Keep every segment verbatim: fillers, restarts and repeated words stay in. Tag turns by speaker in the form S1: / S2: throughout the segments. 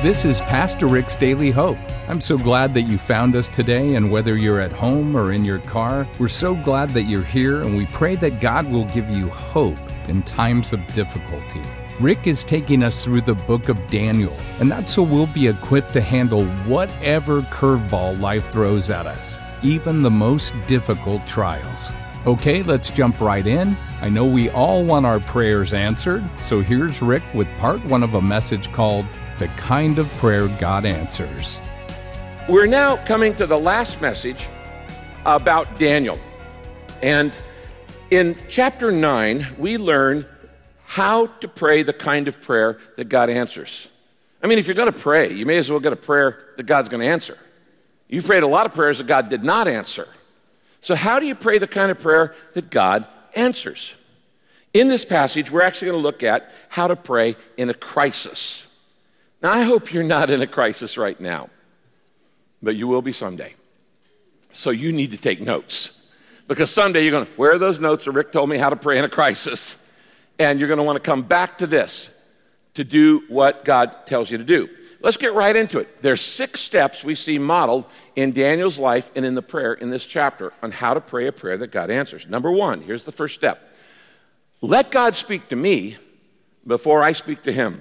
S1: This is Pastor Rick's Daily Hope. I'm so glad that you found us today, and whether you're at home or in your car, we're so glad that you're here, and we pray that God will give you hope in times of difficulty. Rick is taking us through the book of Daniel, and that's so we'll be equipped to handle whatever curveball life throws at us, even the most difficult trials. Okay, let's jump right in. I know we all want our prayers answered, so here's Rick with part one of a message called The Kind of Prayer God Answers.
S2: We're now coming to the last message about Daniel. And in chapter nine, we learn how to pray the kind of prayer that God answers. I mean, if you're going to pray, you may as well get a prayer that God's going to answer. You've prayed a lot of prayers that God did not answer. So how do you pray the kind of prayer that God answers? In this passage, we're actually going to look at how to pray in a crisis. Now, I hope you're not in a crisis right now, but you will be someday. So you need to take notes, because someday you're going to, where are those notes that Rick told me how to pray in a crisis? And you're going to want to come back to this to do what God tells you to do. Let's get right into it. There's six steps we see modeled in Daniel's life and in the prayer in this chapter on how to pray a prayer that God answers. Number one, here's the first step. Let God speak to me before I speak to him.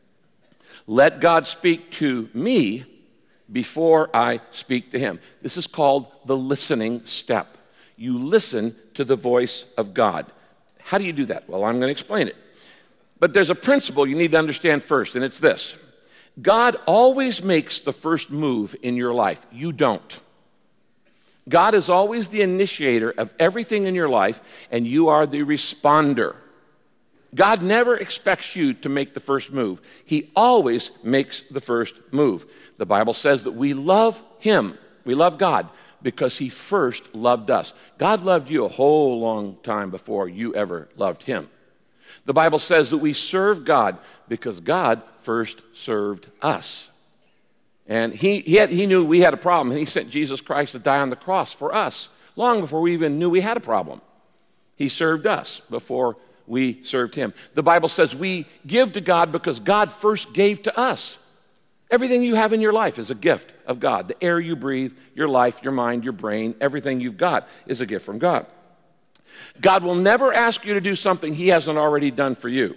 S2: Let God speak to me before I speak to him. This is called the listening step. You listen to the voice of God. How do you do that? Well, I'm going to explain it. But there's a principle you need to understand first, and it's this. God always makes the first move in your life. You don't. God is always the initiator of everything in your life, and you are the responder. God never expects you to make the first move. He always makes the first move. The Bible says that we love him. We love God because he first loved us. God loved you a whole long time before you ever loved him. The Bible says that we serve God because God first served us. And he, he, had, he knew we had a problem, and he sent Jesus Christ to die on the cross for us long before we even knew we had a problem. He served us before we served him. The Bible says we give to God because God first gave to us. Everything you have in your life is a gift of God. The air you breathe, your life, your mind, your brain, everything you've got is a gift from God. God will never ask you to do something he hasn't already done for you.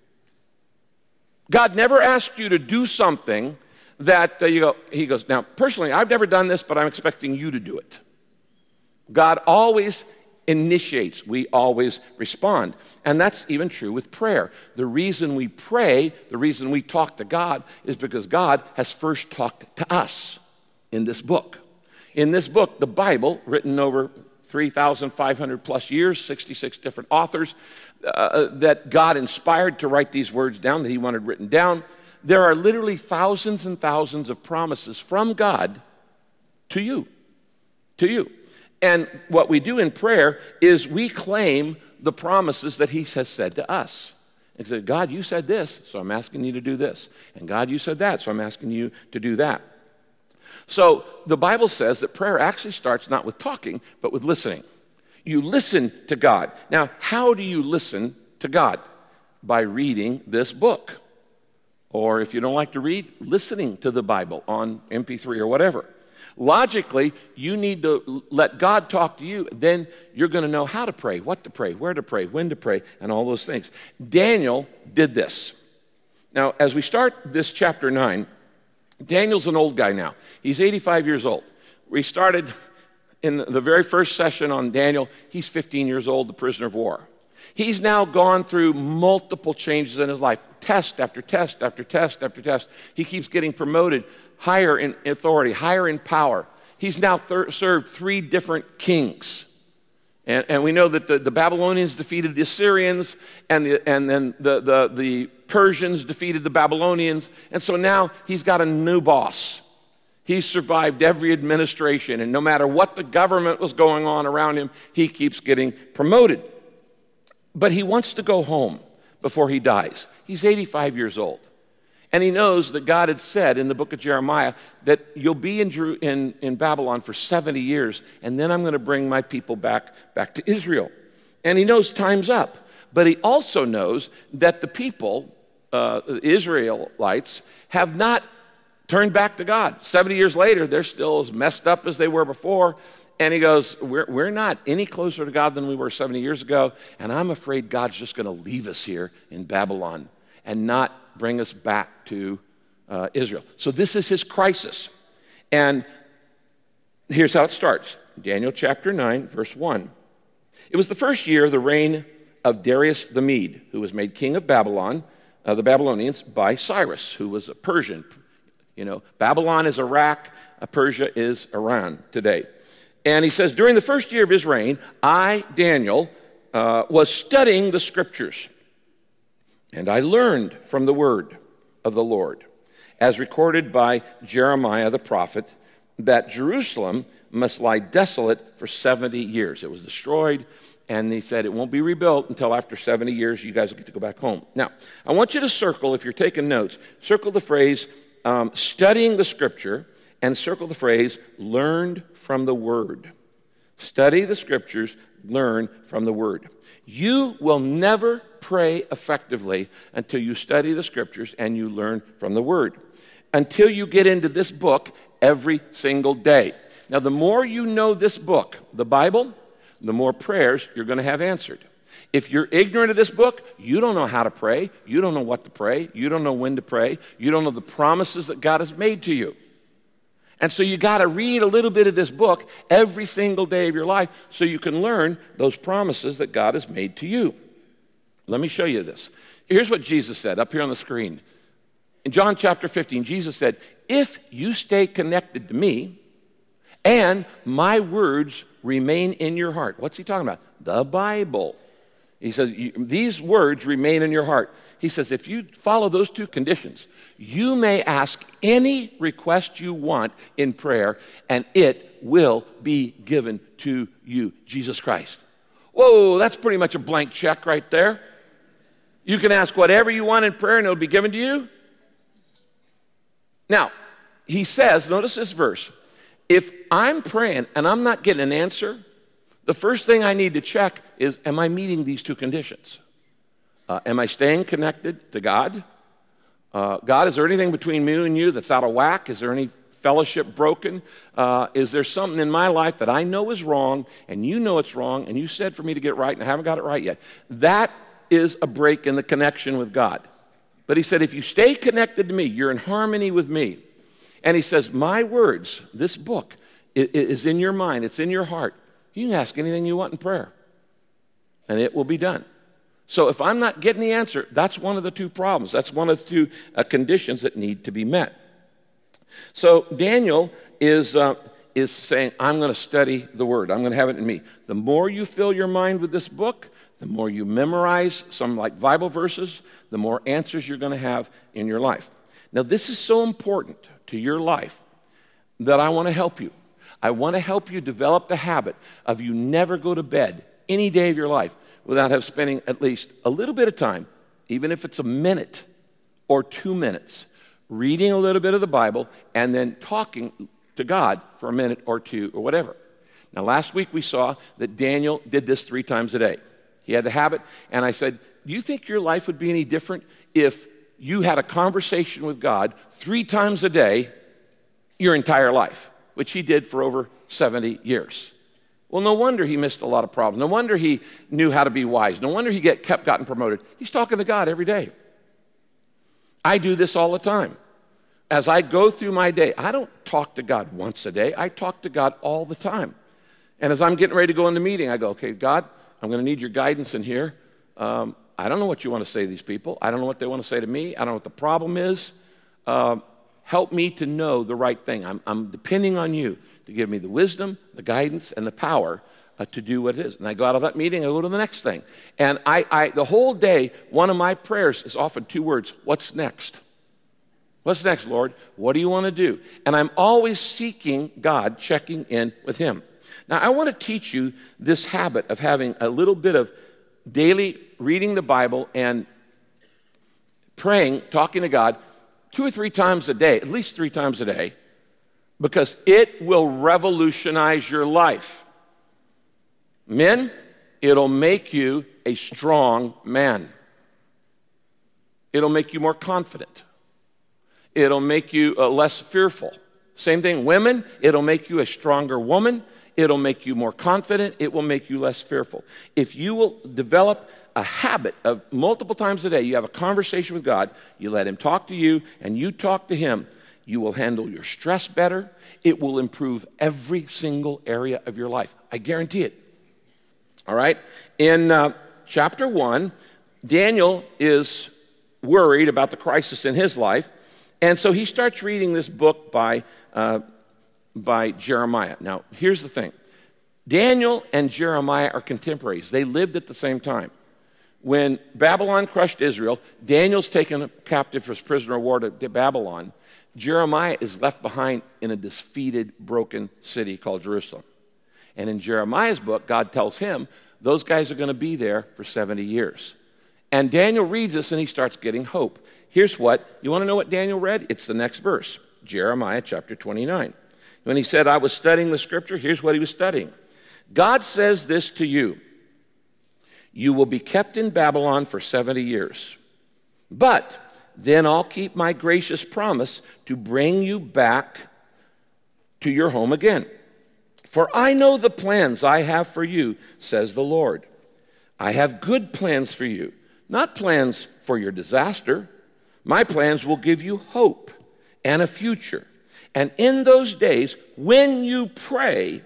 S2: God never asks you to do something that uh, you go, he goes, now, personally, I've never done this, but I'm expecting you to do it. God always initiates. We always respond. And that's even true with prayer. The reason we pray, the reason we talk to God is because God has first talked to us in this book. In this book, the Bible, written over three thousand five hundred plus years, sixty-six different authors, uh, that God inspired to write these words down that he wanted written down. There are literally thousands and thousands of promises from God to you, to you. And what we do in prayer is we claim the promises that he has said to us. And say, God, you said this, so I'm asking you to do this. And God, you said that, so I'm asking you to do that. So the Bible says that prayer actually starts not with talking, but with listening. You listen to God. Now, how do you listen to God? By reading this book. Or if you don't like to read, listening to the Bible on M P three or whatever. Logically, you need to let God talk to you. Then you're going to know how to pray, what to pray, where to pray, when to pray, and all those things. Daniel did this. Now, as we start this chapter nine, Daniel's an old guy now. He's eighty-five years old. We started in the very first session on Daniel. He's fifteen years old, the prisoner of war. He's now gone through multiple changes in his life. Test after test after test after test. He keeps getting promoted higher in authority, higher in power. He's now thir- served three different kings. And, and we know that the, the Babylonians defeated the Assyrians, and, the, and then the, the, the Persians defeated the Babylonians. And so now he's got a new boss. He's survived every administration, and no matter what the government was going on around him, he keeps getting promoted. But he wants to go home before he dies. He's eighty-five years old. And he knows that God had said in the book of Jeremiah that you'll be in, in, in Babylon for seventy years, and then I'm going to bring my people back, back to Israel. And he knows time's up. But he also knows that the people, uh, the Israelites, have not turned back to God. seventy years later, they're still as messed up as they were before. And he goes, we're, we're not any closer to God than we were seventy years ago, and I'm afraid God's just going to leave us here in Babylon and not bring us back to uh, Israel. So this is his crisis. And here's how it starts. Daniel chapter nine, verse one. It was the first year of the reign of Darius the Mede, who was made king of Babylon, uh, the Babylonians, by Cyrus, who was a Persian. You know, Babylon is Iraq, uh, Persia is Iran today. And he says, during the first year of his reign, I, Daniel, uh, was studying the scriptures, and I learned from the word of the Lord, as recorded by Jeremiah the prophet, that Jerusalem must lie desolate for seventy years. It was destroyed, and he said it won't be rebuilt until after seventy years. You guys will get to go back home. Now, I want you to circle, if you're taking notes, circle the phrase um, studying the scripture, and circle the phrase, learned from the word. Study the scriptures, learn from the word. You will never pray effectively until you study the scriptures and you learn from the word. Until you get into this book every single day. Now, the more you know this book, the Bible, the more prayers you're going to have answered. If you're ignorant of this book, you don't know how to pray. You don't know what to pray. You don't know when to pray. You don't know the promises that God has made to you. And so you got to read a little bit of this book every single day of your life so you can learn those promises that God has made to you. Let me show you this. Here's what Jesus said up here on the screen. In John chapter fifteen, Jesus said, if you stay connected to me and my words remain in your heart. What's he talking about? The Bible. He says, these words remain in your heart. He says, if you follow those two conditions, you may ask any request you want in prayer, and it will be given to you, Jesus Christ. Whoa, that's pretty much a blank check right there. You can ask whatever you want in prayer, and it'll be given to you. Now, he says, notice this verse, if I'm praying and I'm not getting an answer, the first thing I need to check is, am I meeting these two conditions? Uh, am I staying connected to God? Uh, God, is there anything between me and you that's out of whack? Is there any fellowship broken? Uh, is there something in my life that I know is wrong, and you know it's wrong, and you said for me to get right, and I haven't got it right yet? That is a break in the connection with God. But he said, if you stay connected to me, you're in harmony with me. And he says, my words, this book, is in your mind, it's in your heart. You can ask anything you want in prayer, and it will be done. So if I'm not getting the answer, that's one of the two problems. That's one of the two uh, conditions that need to be met. So Daniel is, uh, is saying, I'm going to study the Word. I'm going to have it in me. The more you fill your mind with this book, the more you memorize some like Bible verses, the more answers you're going to have in your life. Now, this is so important to your life that I want to help you. I want to help you develop the habit of you never go to bed any day of your life without have spending at least a little bit of time, even if it's a minute or two minutes, reading a little bit of the Bible and then talking to God for a minute or two or whatever. Now, last week we saw that Daniel did this three times a day. He had the habit, and I said, do you think your life would be any different if you had a conversation with God three times a day your entire life? Which he did for over seventy years. Well, no wonder he missed a lot of problems. No wonder he knew how to be wise. No wonder he get, kept gotten promoted. He's talking to God every day. I do this all the time. As I go through my day, I don't talk to God once a day. I talk to God all the time. And as I'm getting ready to go in the meeting, I go, okay, God, I'm going to need your guidance in here. Um, I don't know what you want to say to these people. I don't know what they want to say to me. I don't know what the problem is. Um, Help me to know the right thing. I'm, I'm depending on you to give me the wisdom, the guidance, and the power uh, to do what it is. And I go out of that meeting, I go to the next thing. And I, I, the whole day, one of my prayers is often two words, what's next? What's next, Lord? What do you want to do? And I'm always seeking God, checking in with him. Now, I want to teach you this habit of having a little bit of daily reading the Bible and praying, talking to God, two or three times a day, at least three times a day, because it will revolutionize your life. Men, it'll make you a strong man. It'll make you more confident. It'll make you uh, less fearful. Same thing, women, it'll make you a stronger woman. It'll make you more confident. It will make you less fearful. If you will develop a habit of multiple times a day, you have a conversation with God, you let him talk to you, and you talk to him, you will handle your stress better. It will improve every single area of your life. I guarantee it. All right? In uh, chapter one, Daniel is worried about the crisis in his life, and so he starts reading this book by, uh, by Jeremiah. Now, here's the thing. Daniel and Jeremiah are contemporaries. They lived at the same time. When Babylon crushed Israel, Daniel's taken captive as prisoner of war to Babylon. Jeremiah is left behind in a defeated, broken city called Jerusalem. And in Jeremiah's book, God tells him those guys are going to be there for seventy years. And Daniel reads this and he starts getting hope. Here's what, you want to know what Daniel read? It's the next verse, Jeremiah chapter twenty-nine. When he said, I was studying the scripture, here's what he was studying. God says this to you. You will be kept in Babylon for seventy years. But then I'll keep my gracious promise to bring you back to your home again. For I know the plans I have for you, says the Lord. I have good plans for you, not plans for your disaster. My plans will give you hope and a future. And in those days, when you pray,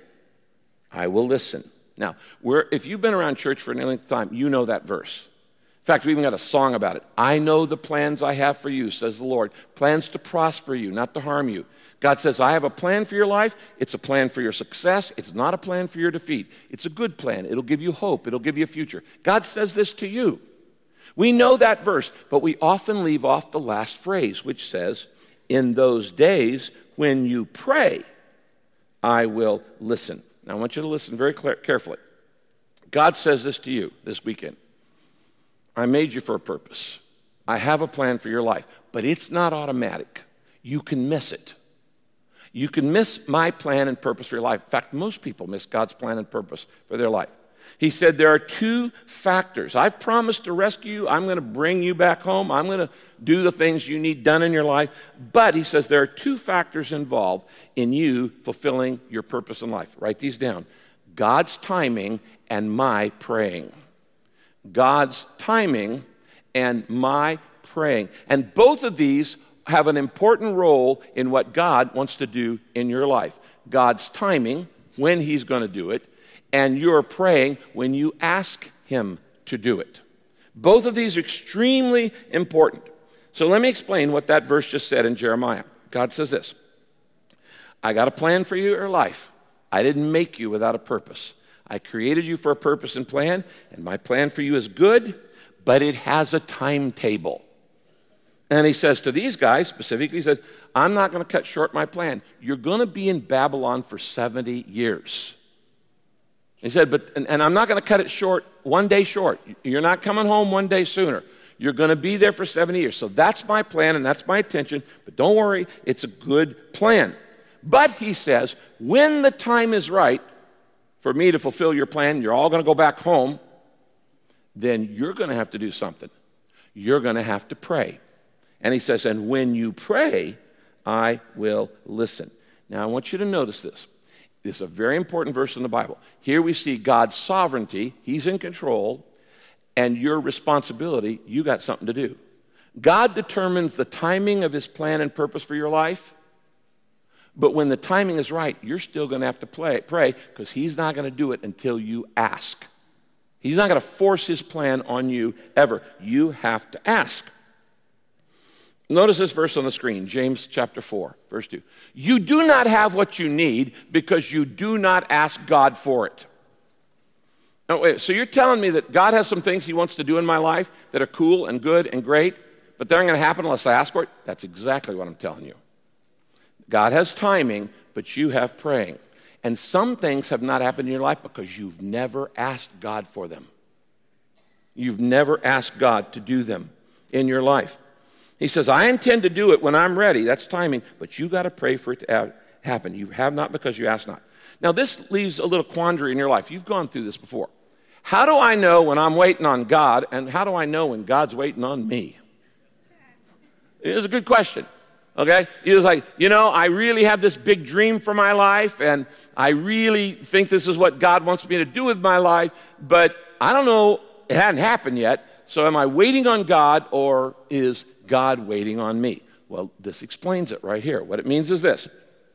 S2: I will listen. Now, we're, if you've been around church for any length of time, you know that verse. In fact, we even got a song about it. I know the plans I have for you, says the Lord. Plans to prosper you, not to harm you. God says, I have a plan for your life. It's a plan for your success. It's not a plan for your defeat. It's a good plan. It'll give you hope. It'll give you a future. God says this to you. We know that verse, but we often leave off the last phrase, which says, in those days when you pray, I will listen. Now, I want you to listen very clear, carefully. God says this to you this weekend. I made you for a purpose. I have a plan for your life, but it's not automatic. You can miss it. You can miss my plan and purpose for your life. In fact, most people miss God's plan and purpose for their life. He said there are two factors. I've promised to rescue you. I'm going to bring you back home. I'm going to do the things you need done in your life. But he says there are two factors involved in you fulfilling your purpose in life. Write these down. God's timing and my praying. God's timing and my praying. And both of these have an important role in what God wants to do in your life. God's timing, when he's going to do it, and you're praying when you ask him to do it. Both of these are extremely important. So let me explain what that verse just said in Jeremiah. God says this, I got a plan for your life. I didn't make you without a purpose. I created you for a purpose and plan, and my plan for you is good, but it has a timetable. And he says to these guys, specifically, he said, I'm not going to cut short my plan. You're going to be in Babylon for seventy years. He said, but and, and I'm not going to cut it short, one day short. You're not coming home one day sooner. You're going to be there for seventy years. So that's my plan and that's my intention. But don't worry, it's a good plan. But he says, when the time is right for me to fulfill your plan, you're all going to go back home, then you're going to have to do something. You're going to have to pray. And he says, and when you pray, I will listen. Now, I want you to notice this. This is a very important verse in the Bible. Here we see God's sovereignty. He's in control. And your responsibility, you got something to do. God determines the timing of his plan and purpose for your life. But when the timing is right, you're still going to have to play, pray because he's not going to do it until you ask. He's not going to force his plan on you ever. You have to ask. Notice this verse on the screen, James chapter four, verse two. You do not have what you need because you do not ask God for it. No, wait, so you're telling me that God has some things he wants to do in my life that are cool and good and great, but they're not going to happen unless I ask for it? That's exactly what I'm telling you. God has timing, but you have praying. And some things have not happened in your life because you've never asked God for them. You've never asked God to do them in your life. He says, I intend to do it when I'm ready. That's timing. But you got to pray for it to happen. You have not because you ask not. Now, this leaves a little quandary in your life. You've gone through this before. How do I know when I'm waiting on God, and how do I know when God's waiting on me? It is a good question. Okay? He was like, you know, I really have this big dream for my life, and I really think this is what God wants me to do with my life, but I don't know, it hadn't happened yet, so am I waiting on God, or is God waiting on me? Well, this explains it right here. What it means is this.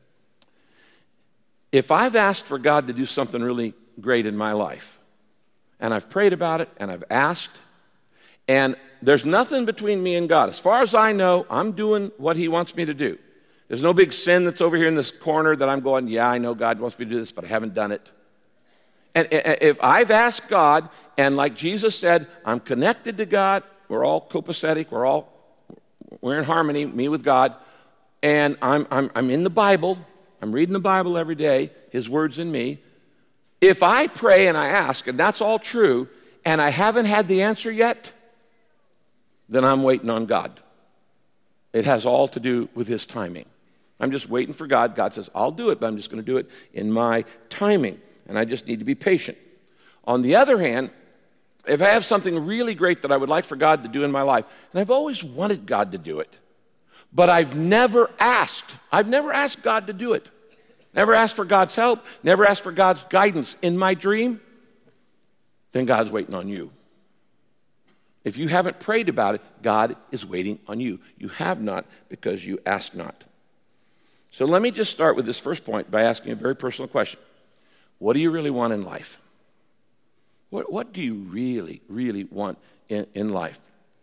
S2: If I've asked for God to do something really great in my life, and I've prayed about it, and I've asked, and there's nothing between me and God. As far as I know, I'm doing what he wants me to do. There's no big sin that's over here in this corner that I'm going, yeah, I know God wants me to do this, but I haven't done it. And if I've asked God, and like Jesus said, I'm connected to God, we're all copacetic, we're all, we're in harmony, me with God, and I'm, I'm, I'm in the Bible, I'm reading the Bible every day, his word's in me. If I pray and I ask, and that's all true, and I haven't had the answer yet, then I'm waiting on God. It has all to do with his timing. I'm just waiting for God. God says, I'll do it, but I'm just going to do it in my timing, and I just need to be patient. On the other hand, if I have something really great that I would like for God to do in my life, and I've always wanted God to do it, but I've never asked. I've never asked God to do it. Never asked for God's help, never asked for God's guidance in my dream, then God's waiting on you. If you haven't prayed about it, God is waiting on you. You have not because you ask not. So let me just start with this first point by asking a very personal question. What do you really want in life? What, what do you really, really want in, in life?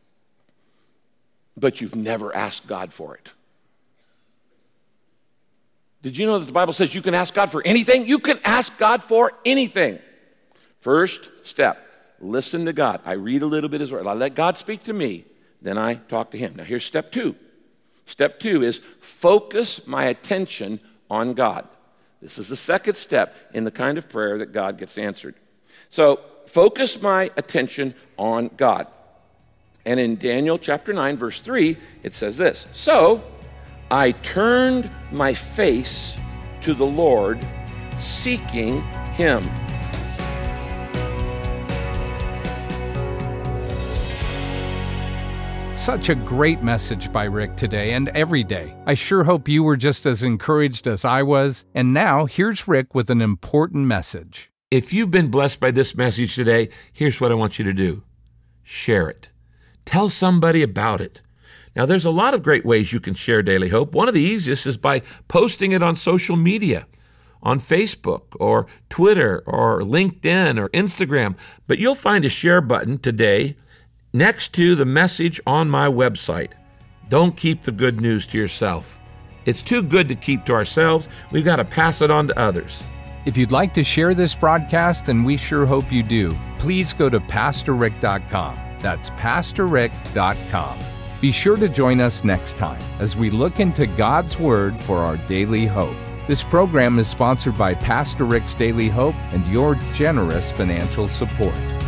S2: But you've never asked God for it. Did you know that the Bible says you can ask God for anything? You can ask God for anything. First step. Listen to God. I read a little bit of his word. I let God speak to me. Then I talk to him. Now here's step two. Step two is focus my attention on God. This is the second step in the kind of prayer that God gets answered. So focus my attention on God. And in Daniel chapter nine, verse three, it says this. So I turned my face to the Lord, seeking him.
S1: Such a great message by Rick today and every day. I sure hope you were just as encouraged as I was. And now, here's Rick with an important message.
S3: If you've been blessed by this message today, here's what I want you to do. Share it. Tell somebody about it. Now, there's a lot of great ways you can share Daily Hope. One of the easiest is by posting it on social media, on Facebook or Twitter or LinkedIn or Instagram. But you'll find a share button today next to the message on my website. Don't keep the good news to yourself. It's too good to keep to ourselves. We've got to pass it on to others.
S1: If you'd like to share this broadcast, and we sure hope you do, please go to pastor rick dot com. That's pastor rick dot com. Be sure to join us next time as we look into God's Word for our daily hope. This program is sponsored by Pastor Rick's Daily Hope and your generous financial support.